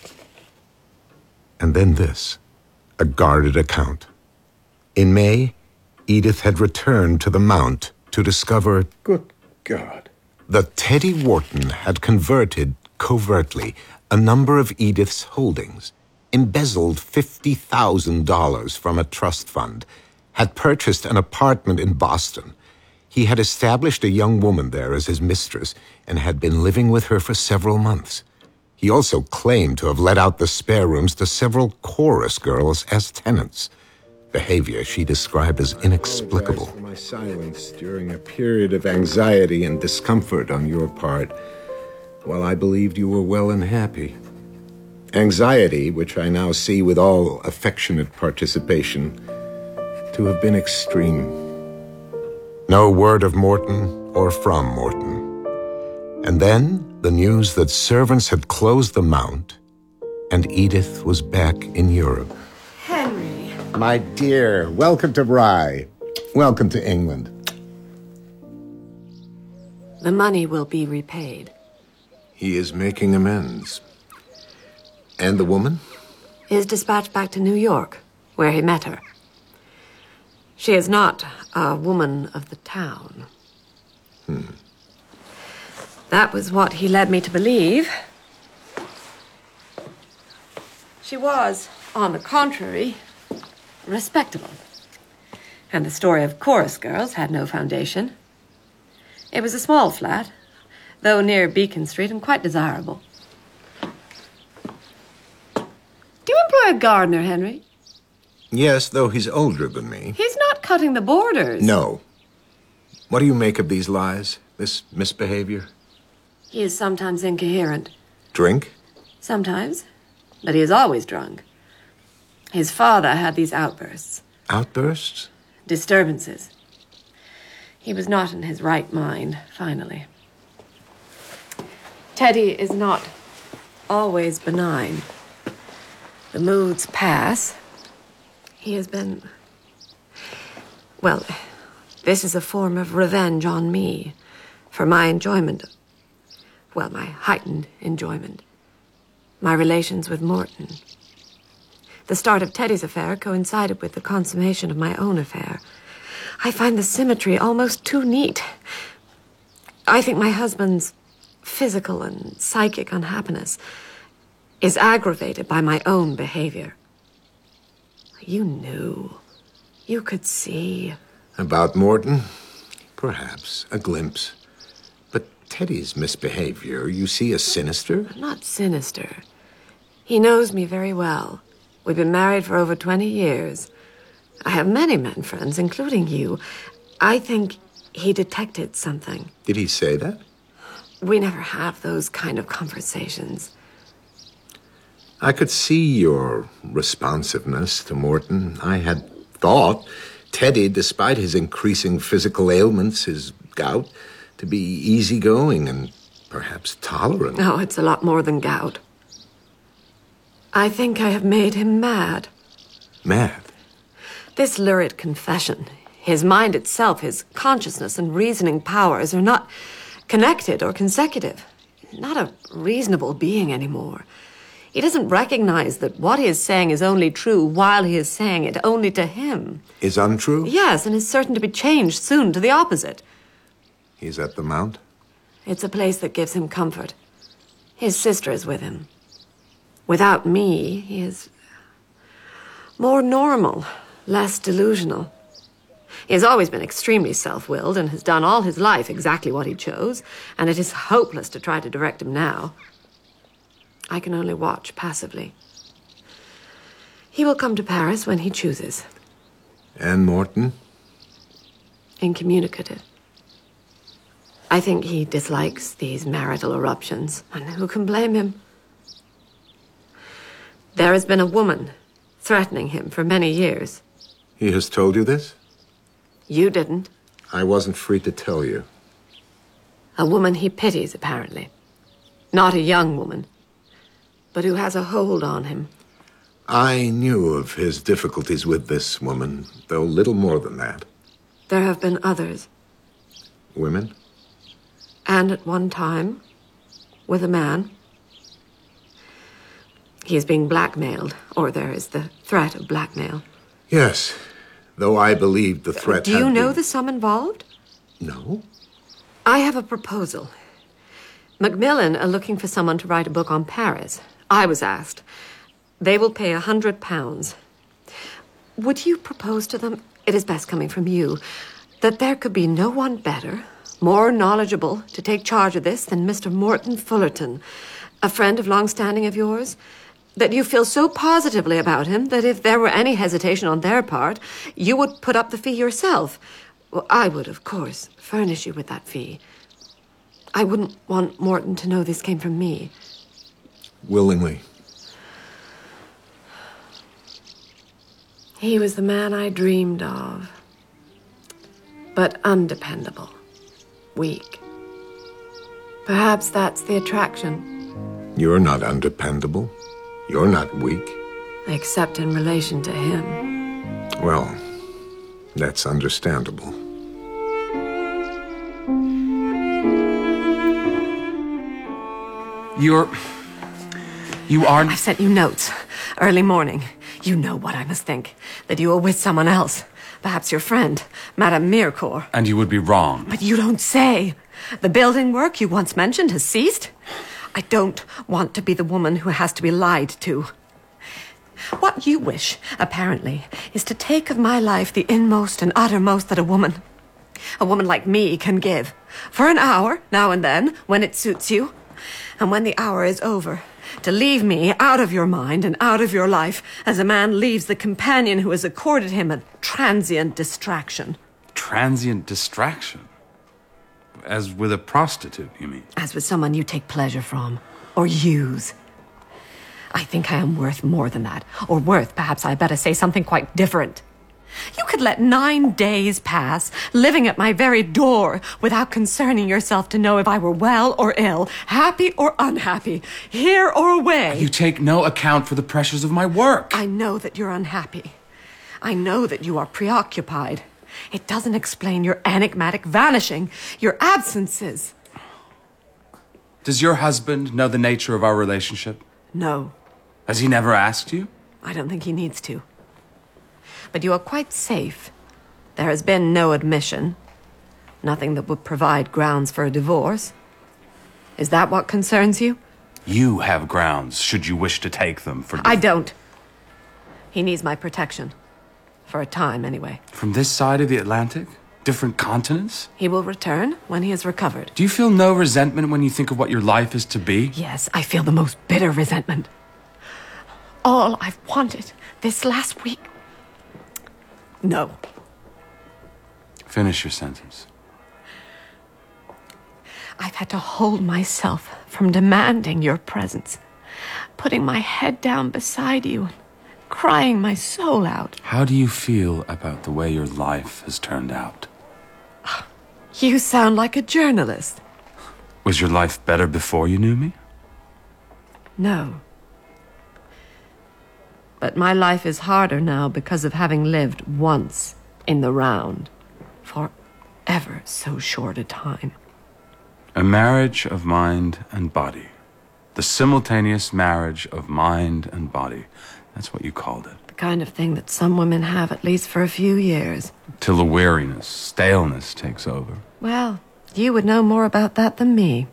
and then this. A guarded account. In May, Edith had returned to the Mount to discover... Good God. That Teddy Wharton had converted covertly a number of Edith's holdings, embezzled fifty thousand dollars from a trust fund, had purchased an apartment in Boston. He had established a young woman there as his mistress and had been living with her for several months. He also claimed to have let out the spare rooms to several chorus girls as tenants, behavior she described as inexplicable. I apologize for my silence during a period of anxiety and discomfort on your part, while I believed you were well and happy. Anxiety, which I now see with all affectionate participation, to have been extreme. No word of Morton or from Morton. And then the news that servants had closed the Mount and Edith was back in Europe. Henry. My dear, welcome to Rye. Welcome to England. The money will be repaid. He is making amends. And the woman? Is dispatched back to New York, where he met her. She is not a woman of the town. Hmm. That was what he led me to believe. She was, on the contrary, respectable. And the story of chorus girls had no foundation. It was a small flat, though near Beacon Street and quite desirable. Do you employ a gardener, Henry? Yes, though he's older than me. He's not cutting the borders. No. What do you make of these lies, this misbehavior? He is sometimes incoherent. Drink? Sometimes. But he is always drunk. His father had these outbursts. Outbursts? Disturbances. He was not in his right mind, finally. Teddy is not always benign. The moods pass. He has been... Well, this is a form of revenge on me for my enjoyment. Well, my heightened enjoyment. My relations with Morton. The start of Teddy's affair coincided with the consummation of my own affair. I find the symmetry almost too neat. I think my husband's physical and psychic unhappiness is aggravated by my own behavior. You knew. You could see. About Morton? Perhaps. A glimpse. But Teddy's misbehavior, you see as sinister? Not sinister. He knows me very well. We've been married for over twenty years. I have many men friends, including you. I think he detected something. Did he say that? We never have those kind of conversations. I could see your responsiveness to Morton. I had thought Teddy, despite his increasing physical ailments, his gout, to be easygoing and perhaps tolerant. No, it's a lot more than gout. I think I have made him mad. Mad? This lurid confession, his mind itself, his consciousness and reasoning powers are not connected or consecutive. Not a reasonable being anymore. He doesn't recognize that what he is saying is only true while he is saying it only to him. Is untrue? Yes, and is certain to be changed soon to the opposite. He's at the Mount? It's a place that gives him comfort. His sister is with him. Without me, he is more normal, less delusional. He has always been extremely self-willed and has done all his life exactly what he chose, and it is hopeless to try to direct him now. I can only watch passively. He will come to Paris when he chooses. And Morton? Incommunicative. I think he dislikes these marital eruptions, and who can blame him? There has been a woman threatening him for many years. He has told you this? You didn't. I wasn't free to tell you. A woman he pities, apparently. Not a young woman, but who has a hold on him. I knew of his difficulties with this woman, though little more than that. There have been others. Women? And at one time, with a man. He is being blackmailed, or there is the threat of blackmail. Yes, though I believed the threat Do you had know been... the sum involved? No. I have a proposal. Macmillan are looking for someone to write a book on Paris. I was asked. They will pay a hundred pounds. Would you propose to them, it is best coming from you, that there could be no one better, more knowledgeable to take charge of this than Mister Morton Fullerton, a friend of long standing of yours? That you feel so positively about him that if there were any hesitation on their part, you would put up the fee yourself. Well, I would, of course, furnish you with that fee. I wouldn't want Morton to know this came from me. Willingly. He was the man I dreamed of. But undependable. Weak. Perhaps that's the attraction. You're not undependable. You're not weak. Except in relation to him. Well, that's understandable. You're... You are... I've sent you notes. Early morning. You know what I must think. That you are with someone else. Perhaps your friend, Madame Mirecourt. And you would be wrong. But you don't say. The building work you once mentioned has ceased. I don't want to be the woman who has to be lied to. What you wish, apparently, is to take of my life the inmost and uttermost that a woman, a woman like me, can give. For an hour, now and then, when it suits you. And when the hour is over, to leave me out of your mind and out of your life, as a man leaves the companion who has accorded him a transient distraction. Transient distraction? As with a prostitute, you mean? As with someone you take pleasure from, or use. I think I am worth more than that. Or worth, perhaps I better say, something quite different. You could let nine days pass, living at my very door, without concerning yourself to know if I were well or ill, happy or unhappy, here or away. You take no account for the pressures of my work. I know that you're unhappy. I know that you are preoccupied. It doesn't explain your enigmatic vanishing, your absences. Does your husband know the nature of our relationship? No. Has he never asked you? I don't think he needs to. But you are quite safe. There has been no admission. Nothing that would provide grounds for a divorce. Is that what concerns you? You have grounds, should you wish to take them for... I don't. He needs my protection. For a time, anyway. From this side of the Atlantic? Different continents? He will return when he is recovered. Do you feel no resentment when you think of what your life is to be? Yes, I feel the most bitter resentment. All I've wanted this last week... No. Finish your sentence. I've had to hold myself from demanding your presence, putting my head down beside you, crying my soul out. How do you feel about the way your life has turned out? You sound like a journalist. Was your life better before you knew me? No. But my life is harder now because of having lived once in the round for ever so short a time. A marriage of mind and body. The simultaneous marriage of mind and body. That's what you called it. The kind of thing that some women have at least for a few years. Till the weariness, staleness takes over. Well, you would know more about that than me.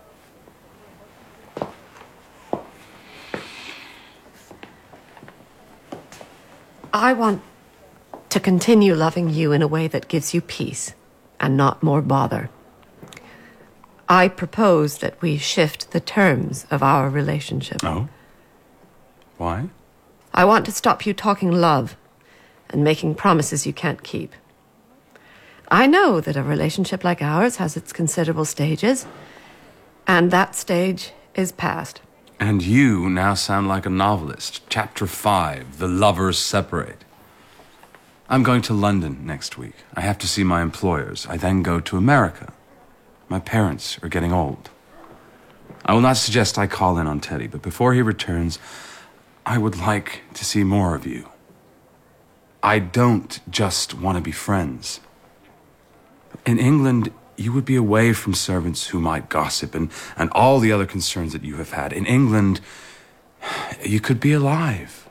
I want to continue loving you in a way that gives you peace and not more bother. I propose that we shift the terms of our relationship. Oh? Why? I want to stop you talking love and making promises you can't keep. I know that a relationship like ours has its considerable stages, and that stage is past. And you now sound like a novelist. Chapter five, The Lovers Separate. I'm going to London next week. I have to see my employers. I then go to America. My parents are getting old. I will not suggest I call in on Teddy, but before he returns, I would like to see more of you. I don't just want to be friends. In England, you would be away from servants who might gossip and, and all the other concerns that you have had. In England, you could be alive.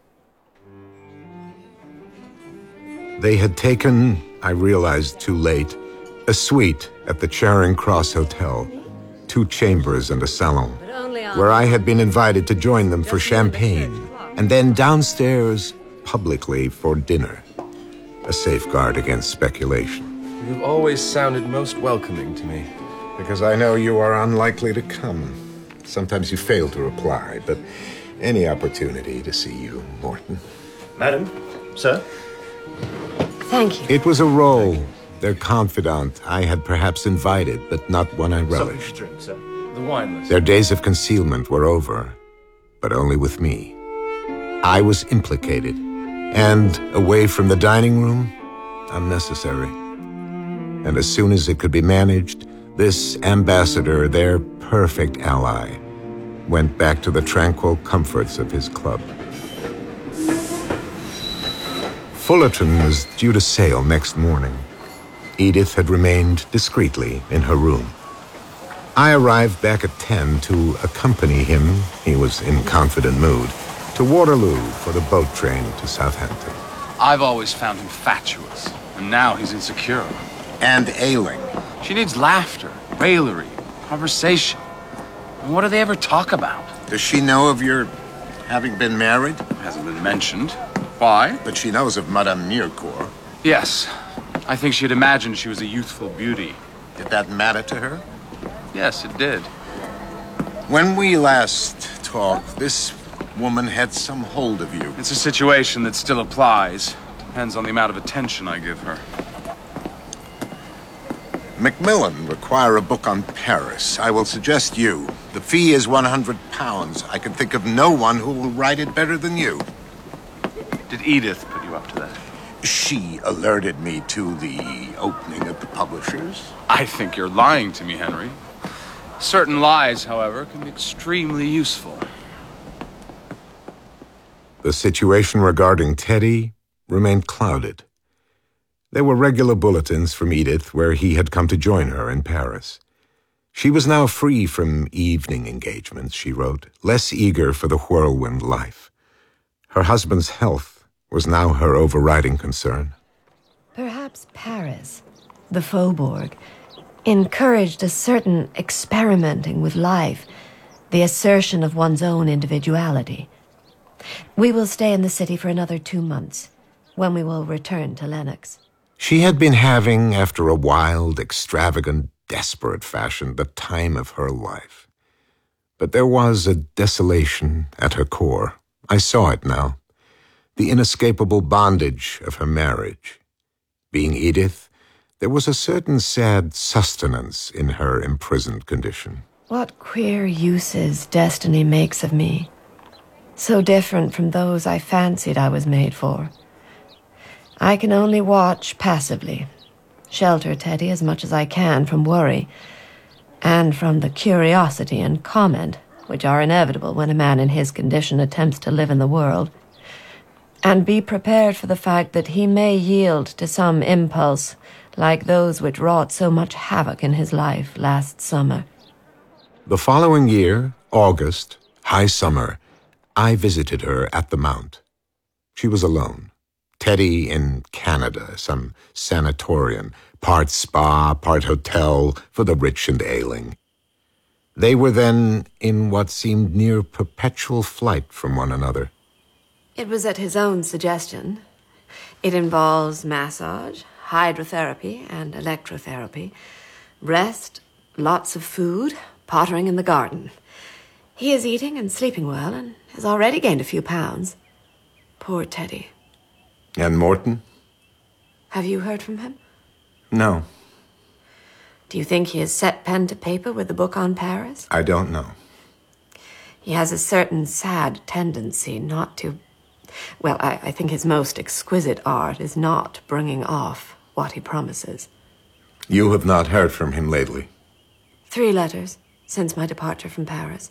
They had taken, I realized too late, a suite at the Charing Cross Hotel. two chambers and a salon, where I had been invited to join them for champagne, and then downstairs publicly for dinner, a safeguard against speculation. You've always sounded most welcoming to me. Because I know you are unlikely to come. Sometimes you fail to reply, but any opportunity to see you, Morton. Madam, sir. Thank you. It was a role, their confidant, I had perhaps invited, but not one I relished. Drink, sir. The wine list. Their days of concealment were over, but only with me. I was implicated, and away from the dining room, unnecessary. And as soon as it could be managed, this ambassador, their perfect ally, went back to the tranquil comforts of his club. Fullerton was due to sail next morning. Edith had remained discreetly in her room. I arrived back at ten to accompany him, he was in confident mood, to Waterloo for the boat train to Southampton. I've always found him fatuous, and now he's insecure. And ailing. She needs laughter, raillery, conversation. And what do they ever talk about? Does she know of your having been married? Hasn't been mentioned. Why? But she knows of Madame Mirecourt. Yes. I think she'd imagined she was a youthful beauty. Did that matter to her? Yes, it did. When we last talked, this woman had some hold of you. It's a situation that still applies. Depends on the amount of attention I give her. Macmillan require a book on Paris. I will suggest you. The fee is one hundred pounds. I can think of no one who will write it better than you. Did Edith put you up to that? She alerted me to the opening of the publishers. I think you're lying to me, Henry. Certain lies, however, can be extremely useful. The situation regarding Teddy remained clouded. There were regular bulletins from Edith where he had come to join her in Paris. She was now free from evening engagements, she wrote, less eager for the whirlwind life. Her husband's health was now her overriding concern. Perhaps Paris, the Faubourg, encouraged a certain experimenting with life, the assertion of one's own individuality. We will stay in the city for another two months, when we will return to Lennox. She had been having, after a wild, extravagant, desperate fashion, the time of her life. But there was a desolation at her core. I saw it now. The inescapable bondage of her marriage. Being Edith, there was a certain sad sustenance in her imprisoned condition. What queer uses destiny makes of me. So different from those I fancied I was made for. I can only watch passively, shelter Teddy as much as I can from worry, and from the curiosity and comment which are inevitable when a man in his condition attempts to live in the world, and be prepared for the fact that he may yield to some impulse like those which wrought so much havoc in his life last summer. The following year, August, high summer, I visited her at the Mount. She was alone. Teddy in Canada, some sanatorium, part spa, part hotel for the rich and ailing. They were then in what seemed near perpetual flight from one another. It was at his own suggestion. It involves massage, hydrotherapy, and electrotherapy, rest, lots of food, pottering in the garden. He is eating and sleeping well and has already gained a few pounds. Poor Teddy. And Morton? Have you heard from him? No. Do you think he has set pen to paper with the book on Paris? I don't know. He has a certain sad tendency not to... Well, I, I think his most exquisite art is not bringing off what he promises. You have not heard from him lately? Three letters since my departure from Paris.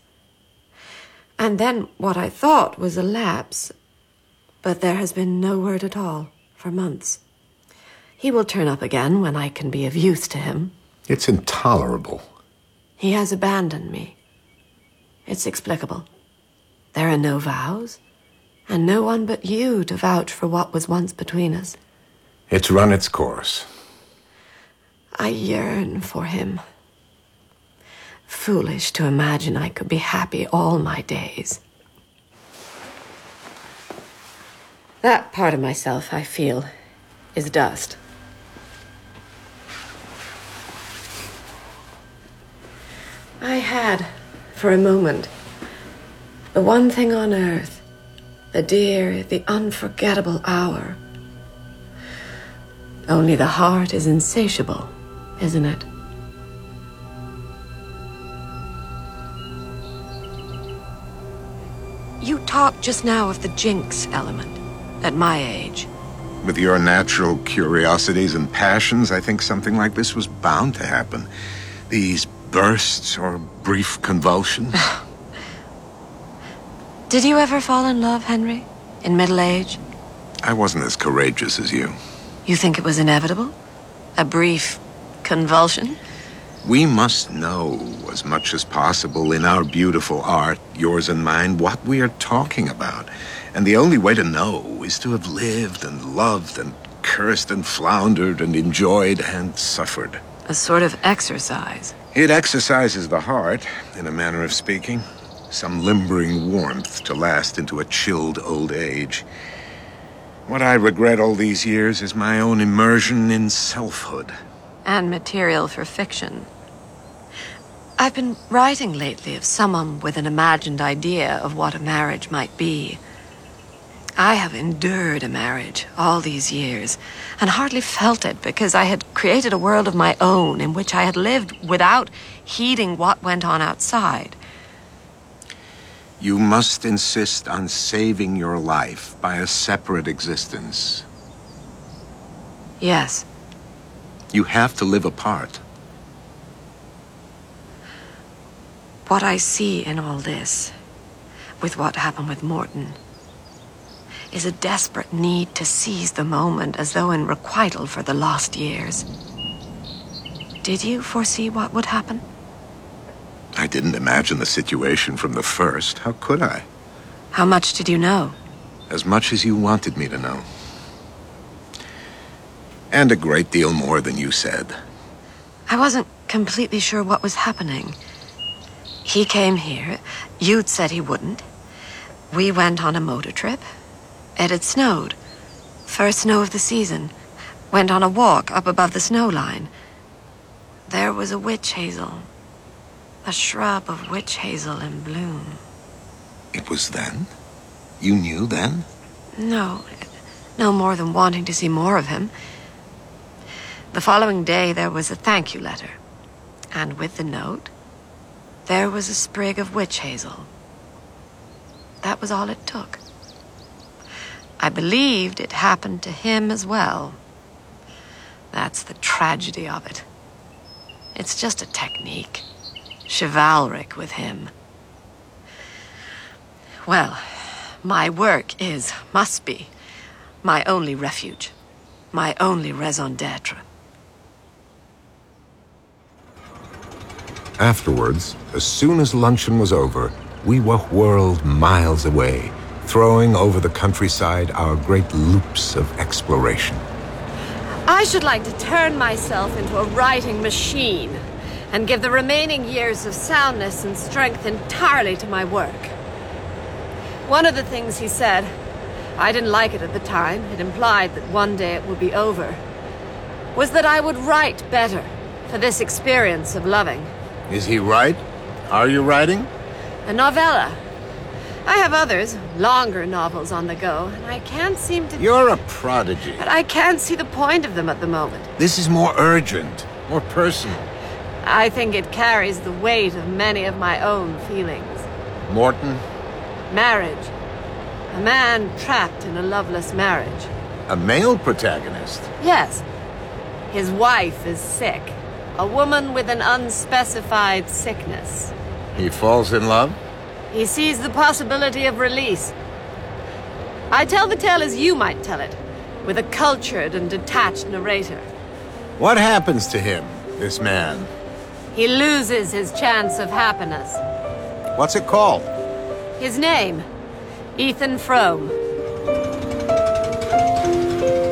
And then what I thought was a lapse... But there has been no word at all for months. He will turn up again when I can be of use to him. It's intolerable. He has abandoned me. It's explicable. There are no vows, and no one but you to vouch for what was once between us. It's run its course. I yearn for him. foolish to imagine I could be happy all my days. That part of myself, I feel, is dust. I had, for a moment, the one thing on earth, the dear, the unforgettable hour. Only the heart is insatiable, isn't it? You talked just now of the jinx element, at my age. With your natural curiosities and passions, I think something like this was bound to happen. These bursts or brief convulsions. Did you ever fall in love, Henry, in middle age? I wasn't as courageous as you. You think it was inevitable? A brief convulsion? We must know as much as possible in our beautiful art, yours and mine, what we are talking about. And the only way to know is to have lived and loved and cursed and floundered and enjoyed and suffered. A sort of exercise. It exercises the heart, in a manner of speaking. Some limbering warmth to last into a chilled old age. What I regret all these years is my own immersion in selfhood. And material for fiction. I've been writing lately of someone with an imagined idea of what a marriage might be. I have endured a marriage all these years and hardly felt it because I had created a world of my own in which I had lived without heeding what went on outside. You must insist on saving your life by a separate existence. Yes. You have to live apart. What I see in all this, with what happened with Morton, is a desperate need to seize the moment as though in requital for the lost years. Did you foresee what would happen? I didn't imagine the situation from the first. How could I? How much did you know? As much as you wanted me to know. And a great deal more than you said. I wasn't completely sure what was happening. He came here. You'd said he wouldn't. We went on a motor trip. It had snowed. First snow of the season. Went on a walk up above the snow line. There was a witch hazel. A shrub of witch hazel in bloom. It was then? You knew then? No. No more than wanting to see more of him. The following day there was a thank you letter. And with the note, there was a sprig of witch hazel. That was all it took. I believed it happened to him as well. That's the tragedy of it. It's just a technique. Chivalric with him. Well, my work is, must be, my only refuge. My only raison d'etre. Afterwards, as soon as luncheon was over, we were whirled miles away, throwing over the countryside our great loops of exploration. I should like to turn myself into a writing machine and give the remaining years of soundness and strength entirely to my work. One of the things he said, I didn't like it at the time, it implied that one day it would be over, was that I would write better for this experience of loving. Is he right? Are you writing? A novella. I have others, longer novels on the go, and I can't seem to... You're a prodigy. But I can't see the point of them at the moment. This is more urgent, more personal. I think it carries the weight of many of my own feelings. Morton? Marriage. A man trapped in a loveless marriage. A male protagonist? Yes. His wife is sick. A woman with an unspecified sickness. He falls in love? He sees the possibility of release. I tell the tale as you might tell it, with a cultured and detached narrator. What happens to him, this man? He loses his chance of happiness. What's it called? His name, Ethan Frome.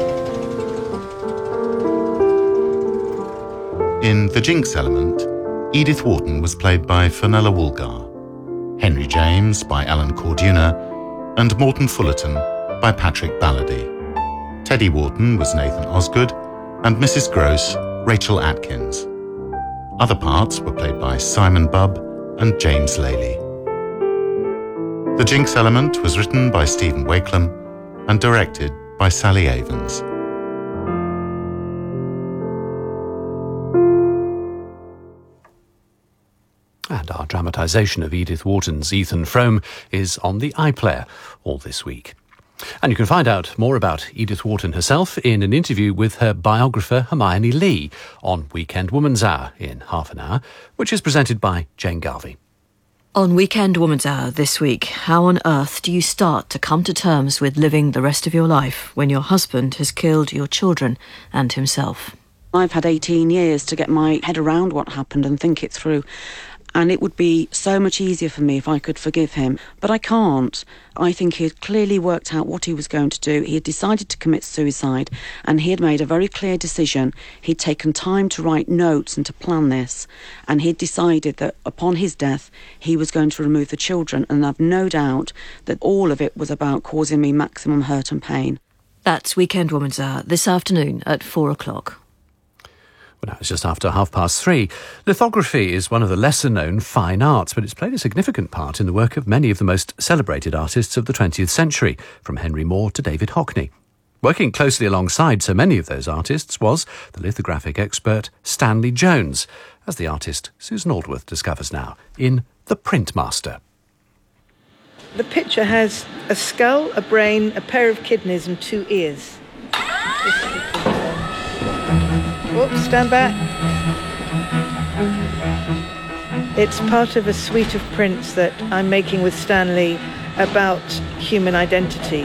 In The Jinx Element, Edith Wharton was played by Fenella Woolgar, Henry James by Alan Corduna, and Morton Fullerton by Patrick Ballady. Teddy Wharton was Nathan Osgood, and Missus Gross, Rachel Atkins. Other parts were played by Simon Bubb and James Lely. The Jinx Element was written by Stephen Wakelam and directed by Sally Avens. And our dramatisation of Edith Wharton's Ethan Frome is on the iPlayer all this week. And you can find out more about Edith Wharton herself in an interview with her biographer Hermione Lee on Weekend Woman's Hour in half an hour, which is presented by Jane Garvey. On Weekend Woman's Hour this week, how on earth do you start to come to terms with living the rest of your life when your husband has killed your children and himself? I've had eighteen years to get my head around what happened and think it through. And it would be so much easier for me if I could forgive him. But I can't. I think he had clearly worked out what he was going to do. He had decided to commit suicide, and he had made a very clear decision. He'd taken time to write notes and to plan this, and he'd decided that upon his death, he was going to remove the children, and I've no doubt that all of it was about causing me maximum hurt and pain. That's Weekend Woman's Hour this afternoon at four o'clock. Well, now it's just after half past three. Lithography is one of the lesser-known fine arts, but it's played a significant part in the work of many of the most celebrated artists of the twentieth century, from Henry Moore to David Hockney. Working closely alongside so many of those artists was the lithographic expert Stanley Jones, as the artist Susan Aldworth discovers now in The Printmaster. The picture has a skull, a brain, a pair of kidneys and two ears. Whoops, stand back. It's part of a suite of prints that I'm making with Stanley about human identity.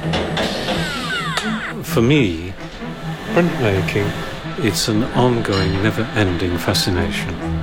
For me, printmaking, it's an ongoing, never-ending fascination.